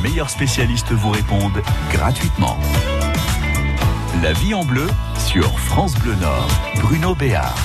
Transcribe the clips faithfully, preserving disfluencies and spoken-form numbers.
meilleurs spécialistes vous répondent gratuitement. La vie en bleu sur France Bleu Nord. Bruno Béard.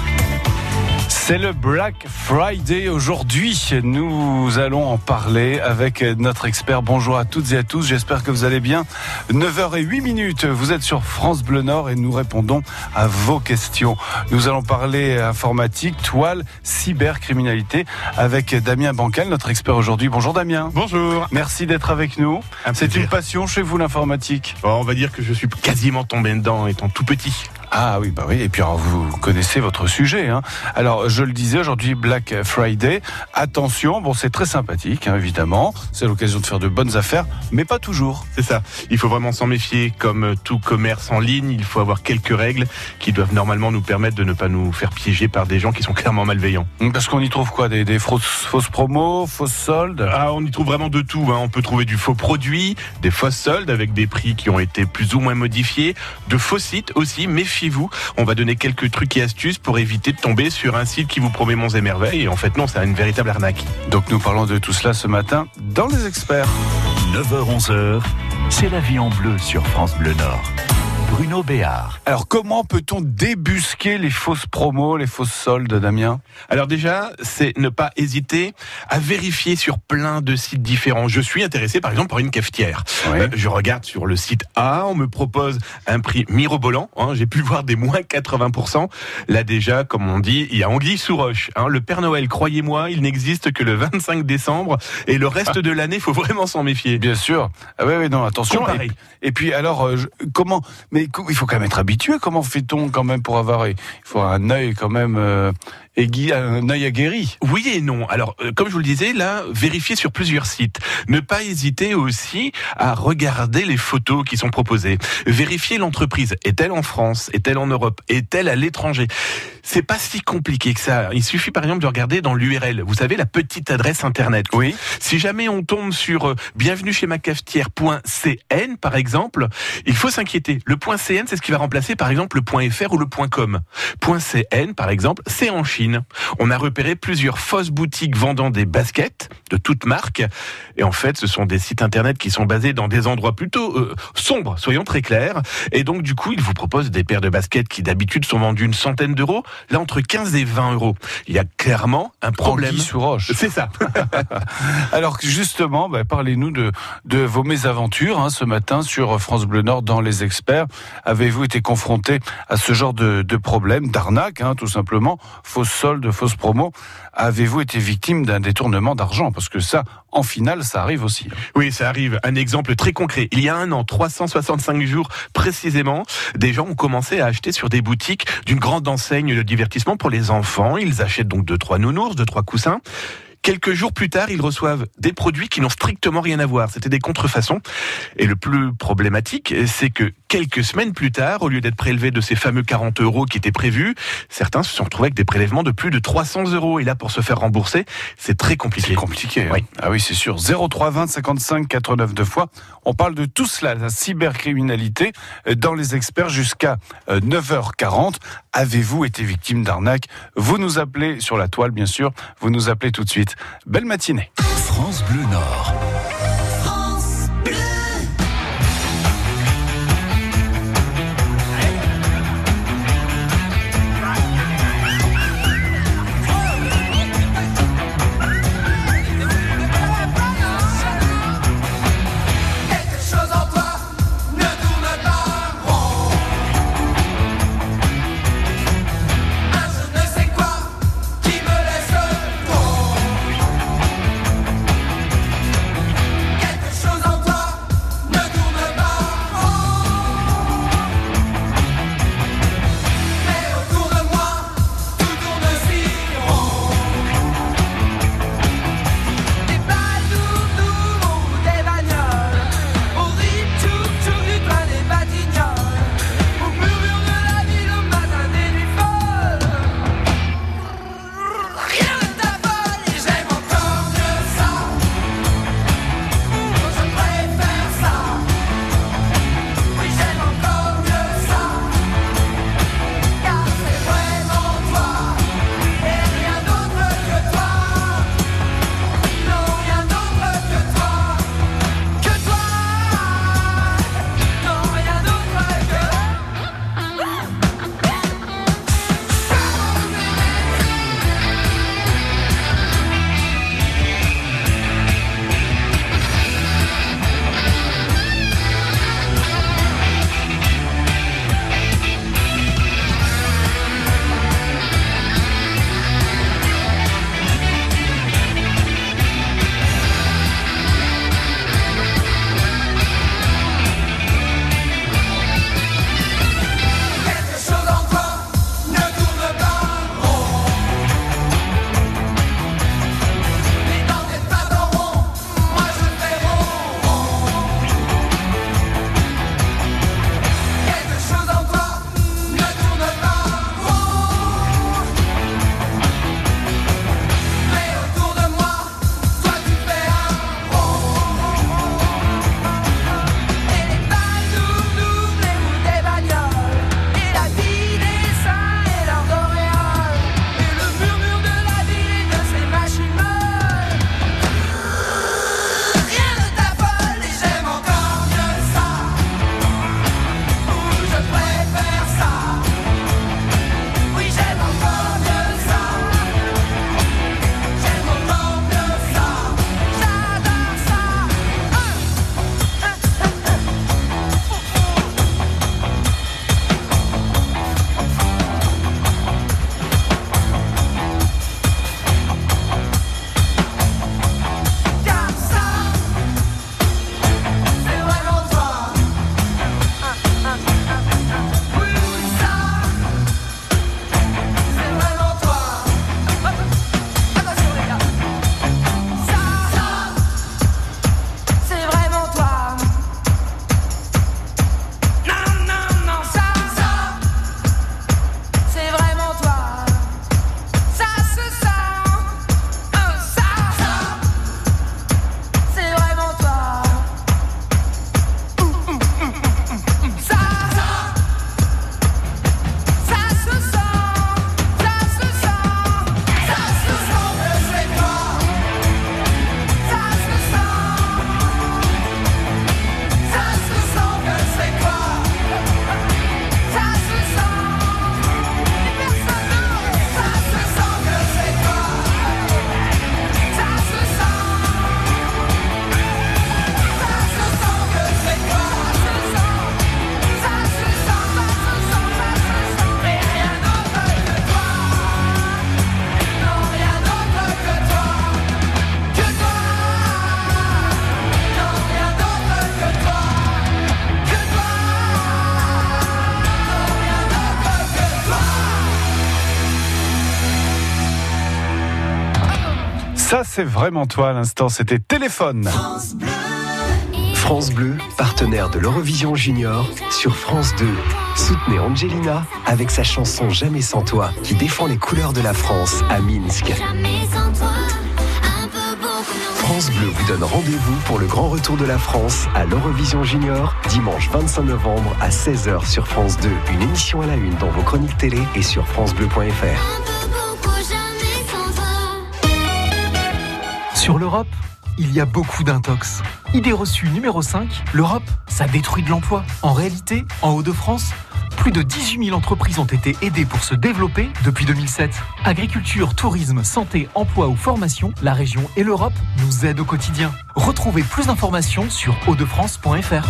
C'est le Black Friday aujourd'hui. Nous allons en parler avec notre expert. Bonjour à toutes et à tous. J'espère que vous allez bien. neuf heures zéro huit minutes. Vous êtes sur France Bleu Nord et nous répondons à vos questions. Nous allons parler informatique, toile, cybercriminalité avec Damien Bancal, notre expert aujourd'hui. Bonjour Damien. Bonjour. Merci d'être avec nous. Un C'est plaisir. une passion chez vous, l'informatique? Bon, on va dire que je suis quasiment tombé dedans étant tout petit. Ah oui, bah oui. Et puis alors, vous connaissez votre sujet, hein. Alors, je le disais, aujourd'hui, Black Friday. Attention, bon, c'est très sympathique, hein, évidemment. C'est l'occasion de faire de bonnes affaires, mais pas toujours. C'est ça. Il faut vraiment s'en méfier. Comme tout commerce en ligne, il faut avoir quelques règles qui doivent normalement nous permettre de ne pas nous faire piéger par des gens qui sont clairement malveillants. Parce qu'on y trouve quoi? Des, des fausses, fausses promos, fausses soldes? Ah, on y trouve vraiment de tout, hein. On peut trouver du faux produit, des fausses soldes avec des prix qui ont été plus ou moins modifiés, de faux sites aussi. Méfiez-vous. On va donner quelques trucs et astuces pour éviter de tomber sur un site qui vous promet monts et merveilles. Et en fait, non, c'est une véritable arnaque. Donc, nous parlons de tout cela ce matin dans Les Experts. neuf heures onze heures, c'est la vie en bleu sur France Bleu Nord. Bruno Béard. Alors, comment peut-on débusquer les fausses promos, les fausses soldes, Damien? Alors déjà, c'est ne pas hésiter à vérifier sur plein de sites différents. Je suis intéressé par exemple par une cafetière. Oui. Euh, je regarde sur le site A, on me propose un prix mirobolant. Hein, j'ai pu voir des moins quatre-vingts pour cent. Là déjà, comme on dit, il y a anguille sous roche. Hein, le Père Noël, croyez-moi, il n'existe que le vingt-cinq décembre. Et le reste de l'année, il faut vraiment s'en méfier. Bien sûr. Ah oui, oui, non, attention. Comparez. Et, et puis alors, euh, je- comment? Mais il faut quand même être habitué. Comment fait-on quand même pour avoir? Il faut un œil quand même euh, aiguë, un œil aguerri. Oui et non. Alors, euh, comme je vous le disais, là, vérifiez sur plusieurs sites. Ne pas hésiter aussi à regarder les photos qui sont proposées. Vérifiez l'entreprise. Est-elle en France? Est-elle en Europe? Est-elle à l'étranger? C'est pas si compliqué que ça. Il suffit par exemple de regarder dans l'U R L. Vous savez, la petite adresse internet. Oui. Si jamais on tombe sur euh, bienvenue chez ma cafetière point c n par exemple, il faut s'inquiéter. Le .cn, c'est ce qui va remplacer par exemple le .fr ou le .com. .cn par exemple, c'est en Chine. On a repéré plusieurs fausses boutiques vendant des baskets de toutes marques. Et en fait, ce sont des sites internet qui sont basés dans des endroits plutôt euh, sombres, soyons très clairs. Et donc du coup, ils vous proposent des paires de baskets qui d'habitude sont vendues une centaine d'euros, là entre quinze et vingt euros. Il y a clairement un problème. Anguille sous roche. C'est ça. Alors justement, bah, parlez-nous de, de vos mésaventures hein, ce matin sur France Bleu Nord dans Les Experts. Avez-vous été confronté à ce genre de, de problème, d'arnaque, hein, tout simplement, fausses soldes, fausses promos? Avez-vous été victime d'un détournement d'argent? Parce que ça, en finale, ça arrive aussi. hein. Oui, ça arrive. Un exemple très concret. Il y a un an, trois cent soixante-cinq jours précisément, des gens ont commencé à acheter sur des boutiques d'une grande enseigne de divertissement pour les enfants. Ils achètent donc deux, trois nounours, deux, trois coussins. Quelques jours plus tard, ils reçoivent des produits qui n'ont strictement rien à voir. C'était des contrefaçons. Et le plus problématique, c'est que quelques semaines plus tard, au lieu d'être prélevés de ces fameux quarante euros qui étaient prévus, certains se sont retrouvés avec des prélèvements de plus de trois cents euros. Et là, pour se faire rembourser, c'est très compliqué. C'est compliqué. hein. Oui. Ah oui, c'est sûr. zéro trois vingt cinquante-cinq quatre-neuf deux fois. On parle de tout cela, la cybercriminalité, euh, dans Les Experts jusqu'à euh, neuf heures quarante. Avez-vous été victime d'arnaque? Vous nous appelez sur la toile, bien sûr. Vous nous appelez tout de suite. Belle matinée. France Bleu Nord. Ça, c'est vraiment toi à l'instant. C'était Téléphone. France Bleu. France Bleu, partenaire de l'Eurovision Junior sur France deux. Soutenez Angelina avec sa chanson Jamais sans toi qui défend les couleurs de la France à Minsk. France Bleu vous donne rendez-vous pour le grand retour de la France à l'Eurovision Junior dimanche vingt-cinq novembre à seize heures sur France deux. Une émission à la une dans vos chroniques télé et sur francebleu point f r. Sur l'Europe, il y a beaucoup d'intox. Idée reçue numéro cinq, l'Europe, ça détruit de l'emploi. En réalité, en Hauts-de-France, plus de dix-huit mille entreprises ont été aidées pour se développer depuis deux mille sept. Agriculture, tourisme, santé, emploi ou formation, la région et l'Europe nous aident au quotidien. Retrouvez plus d'informations sur hauts de france point f r.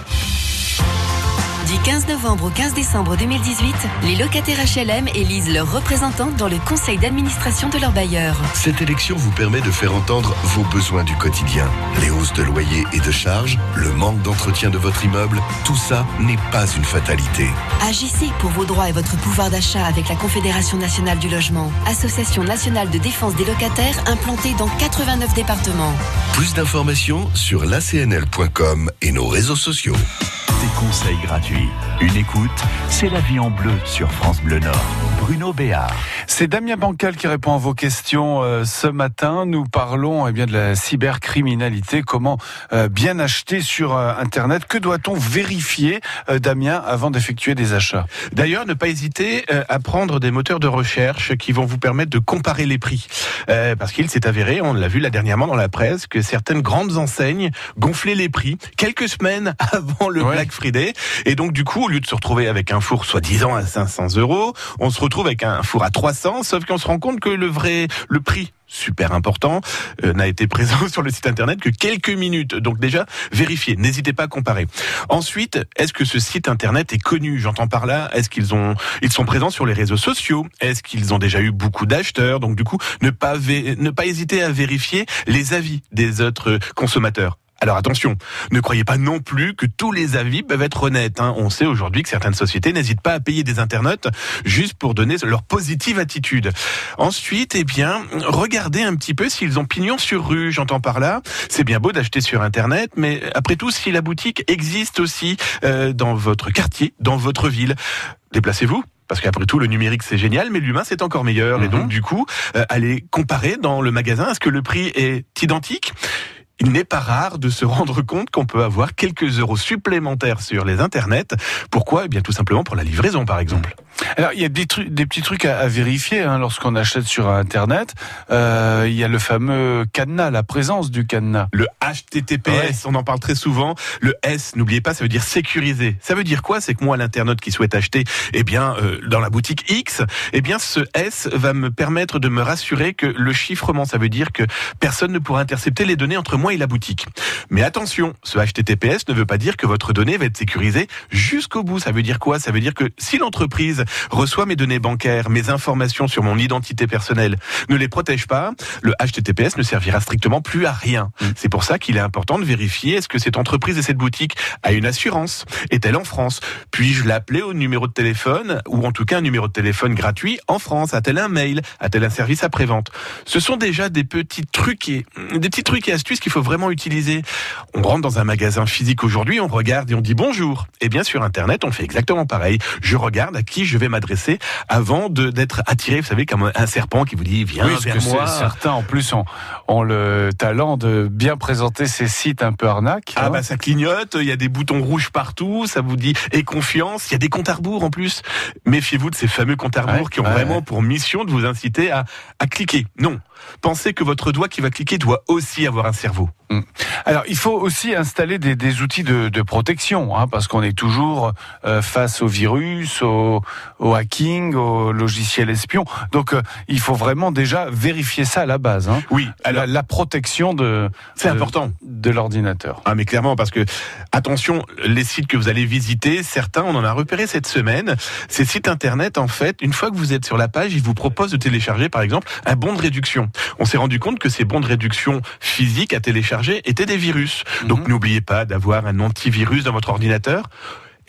Du quinze novembre au quinze décembre deux mille dix-huit, les locataires H L M élisent leurs représentants dans le conseil d'administration de leur bailleur. Cette élection vous permet de faire entendre vos besoins du quotidien. Les hausses de loyer et de charges, le manque d'entretien de votre immeuble, tout ça n'est pas une fatalité. Agissez pour vos droits et votre pouvoir d'achat avec la Confédération nationale du logement, association nationale de défense des locataires implantée dans quatre-vingt-neuf départements. Plus d'informations sur l'A C N L point com et nos réseaux sociaux. Des conseils gratuits. Une écoute, c'est La Vie en Bleu sur France Bleu Nord. Bruno Béard. C'est Damien Bancal qui répond à vos questions euh, ce matin. Nous parlons eh bien, de la cybercriminalité. Comment euh, bien acheter sur euh, Internet? Que doit-on vérifier, euh, Damien, avant d'effectuer des achats? D'ailleurs, ne pas hésiter euh, à prendre des moteurs de recherche qui vont vous permettre de comparer les prix. Euh, parce qu'il s'est avéré, on l'a vu là dernièrement dans la presse, que certaines grandes enseignes gonflaient les prix quelques semaines avant le ouais. Black Friday. Et donc, du coup, au lieu de se retrouver avec un four soi-disant à cinq cents euros, on se retrouve avec un four à trois cents, sauf qu'on se rend compte que le vrai, le prix, super important, euh, n'a été présent sur le site internet que quelques minutes. Donc déjà, vérifiez, n'hésitez pas à comparer. Ensuite, est-ce que ce site internet est connu? J'entends par là, est-ce qu'ils ont, ils sont présents sur les réseaux sociaux? Est-ce qu'ils ont déjà eu beaucoup d'acheteurs? Donc du coup, ne pas, vé- ne pas hésiter à vérifier les avis des autres consommateurs. Alors attention, ne croyez pas non plus que tous les avis peuvent être honnêtes. Hein. On sait aujourd'hui que certaines sociétés n'hésitent pas à payer des internautes juste pour donner leur positive attitude. Ensuite, eh bien, regardez un petit peu s'ils ont pignon sur rue. J'entends par là, c'est bien beau d'acheter sur Internet, mais après tout, si la boutique existe aussi euh, dans votre quartier, dans votre ville, déplacez-vous. Parce qu'après tout, le numérique, c'est génial, mais l'humain, c'est encore meilleur. Mmh. Et donc, du coup, euh, allez comparer dans le magasin. Est-ce que le prix est identique ? Il n'est pas rare de se rendre compte qu'on peut avoir quelques euros supplémentaires sur les internets. Pourquoi ? Eh bien, tout simplement pour la livraison, par exemple. Alors, il y a des, trucs, des petits trucs à, à vérifier hein, lorsqu'on achète sur Internet. Euh, il y a le fameux cadenas, la présence du cadenas. Le H T T P S, ouais. On en parle très souvent. Le S, n'oubliez pas, ça veut dire sécurisé. Ça veut dire quoi ? C'est que moi, l'internaute qui souhaite acheter, eh bien, euh, dans la boutique X, eh bien, ce S va me permettre de me rassurer que le chiffrement, ça veut dire que personne ne pourra intercepter les données entre moi et la boutique. Mais attention, ce H T T P S ne veut pas dire que votre donnée va être sécurisée jusqu'au bout. Ça veut dire quoi ? Ça veut dire que si l'entreprise reçoit mes données bancaires, mes informations sur mon identité personnelle, ne les protège pas, le H T T P S ne servira strictement plus à rien. Mmh. C'est pour ça qu'il est important de vérifier est-ce que cette entreprise et cette boutique a une assurance ? Est-elle en France ? Puis-je l'appeler au numéro de téléphone, ou en tout cas un numéro de téléphone gratuit en France ? A-t-elle un mail ? A-t-elle un service après-vente ? Ce sont déjà des petits trucs et, des petits trucs et astuces qu'il faut vraiment utiliser. On rentre dans un magasin physique aujourd'hui, on regarde et on dit bonjour. Et bien sur Internet, on fait exactement pareil. Je regarde à qui je vais m'adresser avant de, d'être attiré, vous savez, comme un serpent qui vous dit viens oui, vers que moi. Certains en plus ont, ont le talent de bien présenter ces sites un peu arnaques. Ah hein. bah ça clignote, il y a des boutons rouges partout, ça vous dit aie confiance, il y a des comptes à rebours en plus. Méfiez-vous de ces fameux comptes à rebours ouais, qui ont ouais, vraiment ouais. pour mission de vous inciter à, à cliquer. Non, pensez que votre doigt qui va cliquer doit aussi avoir un cerveau. Alors, il faut aussi installer des, des outils de, de protection, hein, parce qu'on est toujours euh, face au virus, au, au hacking, au logiciel espion. Donc, euh, il faut vraiment déjà vérifier ça à la base. Hein. Oui, alors, la, la protection de, c'est de, important de l'ordinateur. Ah, mais clairement, parce que attention, les sites que vous allez visiter, certains, on en a repéré cette semaine. Ces sites internet, en fait, une fois que vous êtes sur la page, ils vous proposent de télécharger, par exemple, un bon de réduction. On s'est rendu compte que ces bons de réduction physiques à télécharger étaient des virus. Donc, mmh. n'oubliez pas d'avoir un antivirus dans votre ordinateur.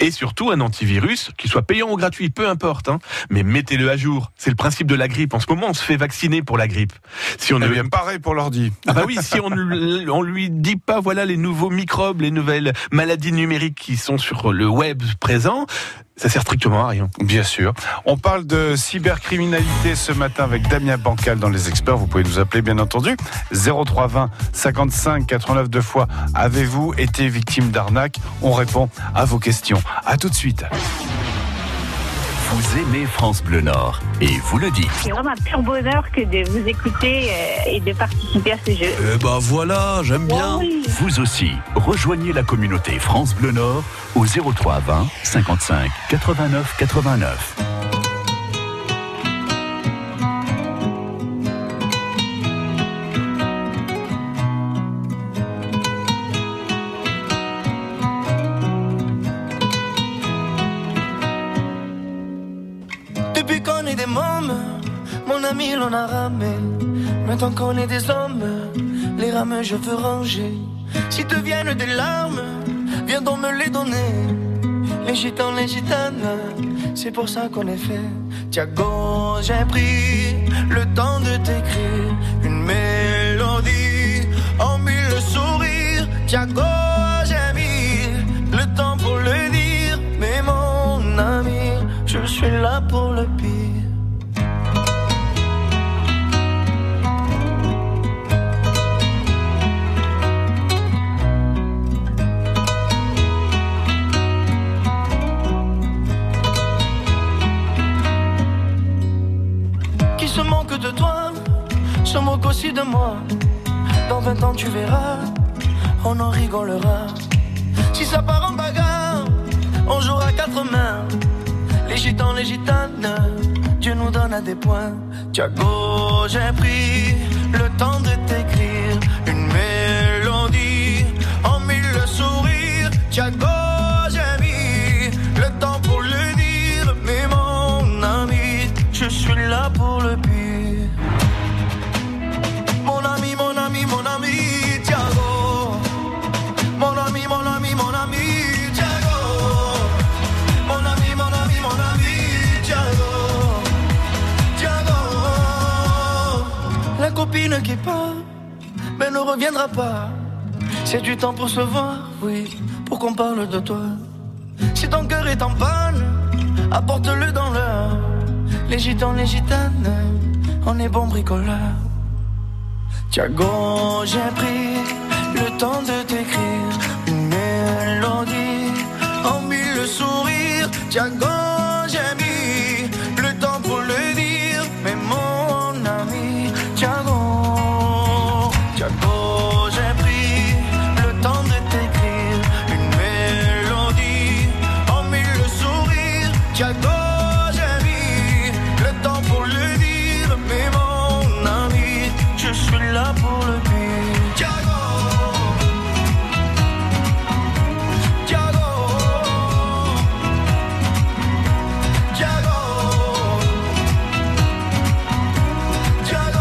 Et surtout un antivirus, qu'il soit payant ou gratuit, peu importe, hein, mais mettez-le à jour. C'est le principe de la grippe. En ce moment, on se fait vacciner pour la grippe. Si on Eh ne bien, pareil pour l'ordi. Ah bah oui, si on ne on lui dit pas voilà les nouveaux microbes, les nouvelles maladies numériques qui sont sur le web présent, ça sert strictement à rien. Bien sûr. On parle de cybercriminalité ce matin avec Damien Bancal dans Les Experts. Vous pouvez nous appeler, bien entendu. zéro trois vingt cinquante-cinq quatre-vingt-neuf deux fois. Avez-vous été victime d'arnaque? On répond à vos questions. À tout de suite. Vous aimez France Bleu Nord et vous le dites. C'est vraiment un pur bonheur que de vous écouter et de participer à ce jeu. Eh ben voilà, j'aime bien. Oui. Vous aussi, rejoignez la communauté France Bleu Nord au zéro trois vingt cinquante-cinq quatre-vingt-neuf quatre-vingt-neuf. Depuis qu'on est des mômes, mon ami l'on a ramé. Maintenant qu'on est des hommes, les rames je veux ranger. Si te viennent des larmes, viens donc me les donner. Les gitans, les gitanes, c'est pour ça qu'on est fait. Tiago, j'ai pris le temps de t'écrire une mélodie en mille sourires. Tiago, j'ai mis le temps pour le dire. Mais mon ami, je suis là pour le pire. Qui se manque de toi, se moque aussi de moi. Dans vingt ans tu verras, on en rigolera. Si ça part en bagarre, on jouera quatre mains. Les gitans, les gitanes, Dieu nous donne à des points. Tiago, j'ai pris le temps de t'écrire une mélodie en mille sourires. Tiago, j'ai mis le temps pour le dire. Mais mon ami, je suis là pour le pire. Mon ami, mon ami, mon ami, Tiago. Mon ami, mon ami, mon ami, Tiago. Mon ami, mon ami, mon ami, Tiago. Tiago. La copine qui part, mais ne reviendra pas. C'est du temps pour se voir, oui, pour qu'on parle de toi. Si ton cœur est en panne, apporte-le dans l'heure. Les gitans, les gitanes, on est bons bricoleurs. Tiago, j'ai pris le temps de t'écrire une mélodie en mille sourires. Tiago, j'ai mis le temps pour le dire. Mais mon ami, Tiago, Tiago, j'ai pris le temps de t'écrire une mélodie en mille sourires. Tiago, j'ai mis le temps pour le dire. Mais mon ami, je suis là pour le pire. Tiago, Tiago, Tiago, Tiago.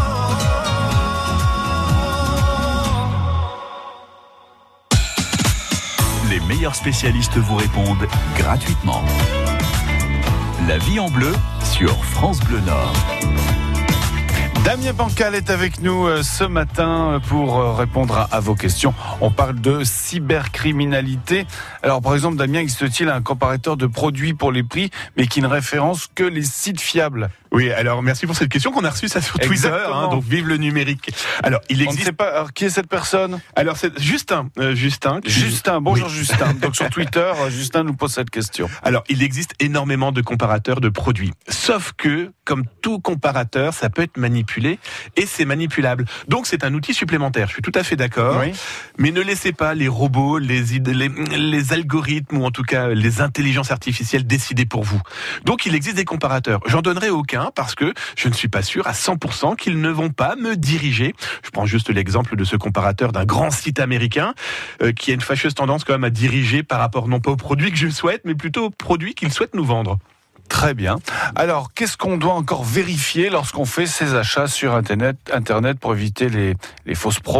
Les meilleurs spécialistes vous répondent gratuitement. La vie en bleu sur France Bleu Nord. Damien Bancal est avec nous ce matin pour répondre à, à vos questions. On parle de cybercriminalité. Alors, par exemple, Damien, existe-t-il un comparateur de produits pour les prix, mais qui ne référence que les sites fiables? Oui, alors merci pour cette question qu'on a reçue ça sur Twitter, hein, donc vive le numérique. Alors, il On ne existe sait pas, alors, qui est cette personne? Alors c'est Justin, euh, Justin. qui- Justin, bonjour Oui. Justin. Donc sur Twitter, Justin nous pose cette question. Alors, il existe énormément de comparateurs de produits. Sauf que, comme tout comparateur, ça peut être manipulé et c'est manipulable. Donc, c'est un outil supplémentaire. Je suis tout à fait d'accord. Oui. Mais ne laissez pas les robots, les, id- les, les algorithmes ou en tout cas les intelligences artificielles décider pour vous. Donc, il existe des comparateurs. J'en donnerai aucun parce que je ne suis pas sûr à cent pour cent qu'ils ne vont pas me diriger. Je prends juste l'exemple de ce comparateur d'un grand site américain euh, qui a une fâcheuse tendance quand même à diriger par rapport non pas aux produits que je souhaite, mais plutôt aux produits qu'il souhaite nous vendre. Très bien. Alors, qu'est-ce qu'on doit encore vérifier lorsqu'on fait ses achats sur Internet, Internet pour éviter les, les fausses promos?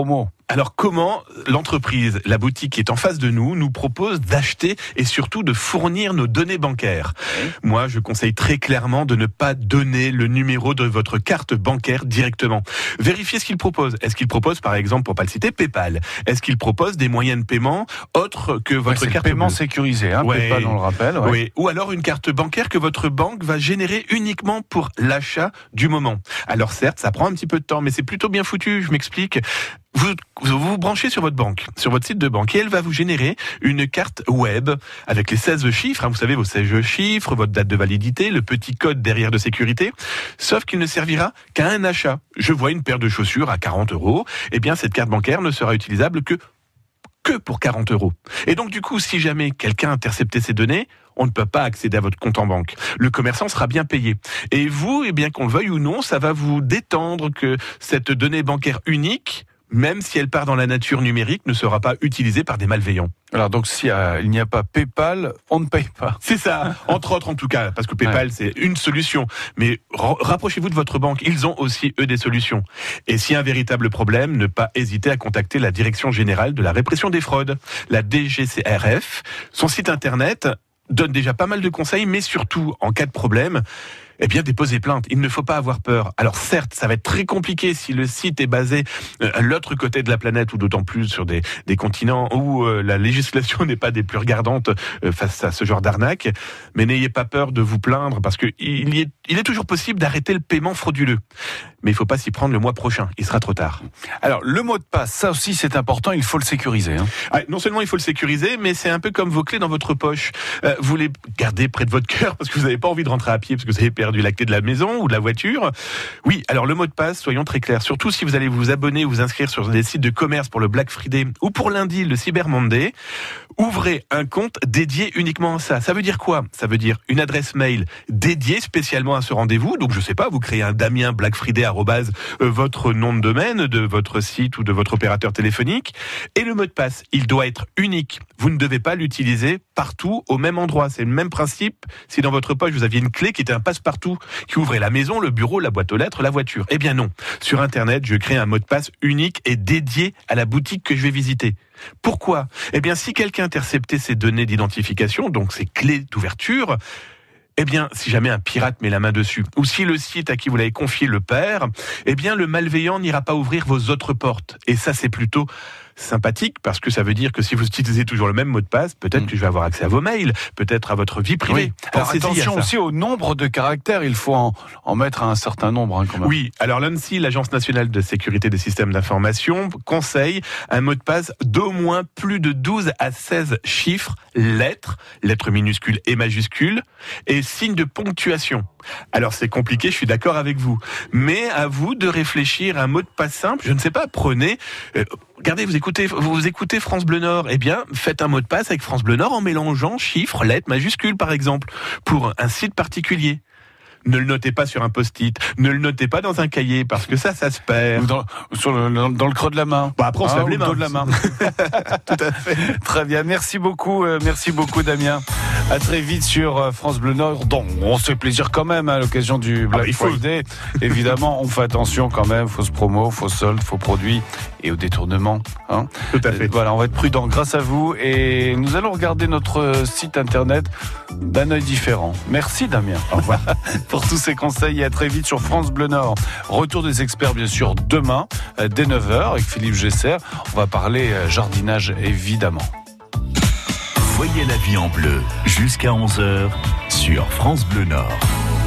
Alors comment l'entreprise, la boutique qui est en face de nous, nous propose d'acheter et surtout de fournir nos données bancaires? Oui. Moi, je conseille très clairement de ne pas donner le numéro de votre carte bancaire directement. Vérifiez ce qu'il propose. Est-ce qu'il propose, par exemple, pour pas le citer, PayPal? Est-ce qu'il propose des moyens de paiement autres que votre ouais, carte paiement bleue. sécurisé, hein, ouais. PayPal, on le rappelle. Ouais. Oui. Ou alors une carte bancaire que votre banque va générer uniquement pour l'achat du moment. Alors certes, ça prend un petit peu de temps, mais c'est plutôt bien foutu. Je m'explique. Vous, vous vous branchez sur votre banque, sur votre site de banque, et elle va vous générer une carte web avec les seize chiffres, hein, vous savez, vos seize chiffres, votre date de validité, le petit code derrière de sécurité, sauf qu'il ne servira qu'à un achat. Je vois une paire de chaussures à quarante euros, eh bien cette carte bancaire ne sera utilisable que que pour quarante euros. Et donc du coup, si jamais quelqu'un a intercepté ces données, on ne peut pas accéder à votre compte en banque. Le commerçant sera bien payé. Et vous, eh bien qu'on le veuille ou non, ça va vous détendre que cette donnée bancaire unique, même si elle part dans la nature numérique, ne sera pas utilisée par des malveillants. Alors donc si euh, il n'y a pas PayPal, on ne paye pas. C'est ça, entre autres en tout cas, parce que PayPal ouais. c'est une solution. Mais ra- rapprochez-vous de votre banque, ils ont aussi eux des solutions. Et s'il y a un véritable problème, ne pas hésiter à contacter la Direction Générale de la Répression des Fraudes, la D G C R F. Son site internet donne déjà pas mal de conseils, mais surtout, en cas de problème, eh bien, déposez plainte. Il ne faut pas avoir peur. Alors certes, ça va être très compliqué si le site est basé à l'autre côté de la planète, ou d'autant plus sur des, des continents où euh, la législation n'est pas des plus regardantes euh, face à ce genre d'arnaque. Mais n'ayez pas peur de vous plaindre, parce que il, y est, il est toujours possible d'arrêter le paiement frauduleux. Mais il ne faut pas s'y prendre le mois prochain. Il sera trop tard. Alors, le mot de passe, ça aussi c'est important, il faut le sécuriser. Hein. Ah, non seulement il faut le sécuriser, mais c'est un peu comme vos clés dans votre poche. Euh, vous les gardez près de votre cœur parce que vous n'avez pas envie de rentrer à pied, parce que vous avez perdu la clé de la maison ou de la voiture. Oui, alors le mot de passe, soyons très clairs. Surtout si vous allez vous abonner ou vous inscrire sur des sites de commerce pour le Black Friday ou pour lundi, le Cyber Monday, ouvrez un compte dédié uniquement à ça. Ça veut dire quoi? Ça veut dire une adresse mail dédiée spécialement à ce rendez-vous. Donc je sais pas, vous créez un Damien Black Friday arrobase votre nom de domaine de votre site ou de votre opérateur téléphonique. Et le mot de passe, il doit être unique. Vous ne devez pas l'utiliser partout au même endroit. C'est le même principe si dans votre poche vous aviez une clé qui était un passe-partout, qui ouvrait la maison, le bureau, la boîte aux lettres, la voiture. Eh bien non. Sur Internet, je crée un mot de passe unique et dédié à la boutique que je vais visiter. Pourquoi? Eh bien, si quelqu'un interceptait ces données d'identification, donc ces clés d'ouverture, eh bien, si jamais un pirate met la main dessus, ou si le site à qui vous l'avez confié le perd, eh bien, le malveillant n'ira pas ouvrir vos autres portes. Et ça, c'est plutôt sympathique, parce que ça veut dire que si vous utilisez toujours le même mot de passe, peut-être mmh. que je vais avoir accès à vos mails, peut-être à votre vie privée. Oui. Alors attention aussi au nombre de caractères, il faut en, en mettre un certain nombre. Hein, quand même. Oui, alors l'ANSSI, l'Agence nationale de sécurité des systèmes d'information, conseille un mot de passe d'au moins plus de douze à seize chiffres, lettres, lettres minuscules et majuscules, et signes de ponctuation. Alors c'est compliqué, je suis d'accord avec vous, mais à vous de réfléchir à un mot de passe simple. Je ne sais pas, prenez... Euh, Regardez, vous écoutez, vous écoutez France Bleu Nord. Eh bien, faites un mot de passe avec France Bleu Nord en mélangeant chiffres, lettres, majuscules, par exemple, pour un site particulier. Ne le notez pas sur un post-it, ne le notez pas dans un cahier, parce que ça, ça se perd. Ou dans, sur le, dans le creux de la main. Bah après, on se ah, lave les mains. Dos de la main. Tout à fait. Très bien, merci beaucoup, euh, merci beaucoup, Damien. À très vite sur euh, France Bleu Nord. Donc, on se fait plaisir quand même hein, à l'occasion du Black ah, Friday. Évidemment, on fait attention quand même. Fausse promo, faux soldes, faux produits et au détournement. Hein. Tout à fait. Voilà, on va être prudent grâce à vous et nous allons regarder notre site internet d'un œil différent. Merci, Damien. Au revoir. Pour tous ces conseils et à très vite sur France Bleu Nord. Retour des experts bien sûr demain dès neuf heures avec Philippe Gesser. On va parler jardinage évidemment. Voyez la vie en bleu jusqu'à onze heures sur France Bleu Nord.